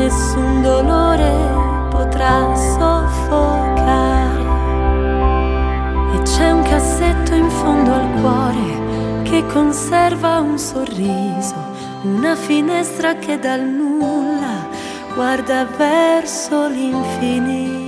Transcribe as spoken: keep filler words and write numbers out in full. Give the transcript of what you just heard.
nessun dolore potrà soffocare. E c'è un cassetto in fondo al cuore che conserva un sorriso, una finestra che dal nulla guarda verso l'infinito.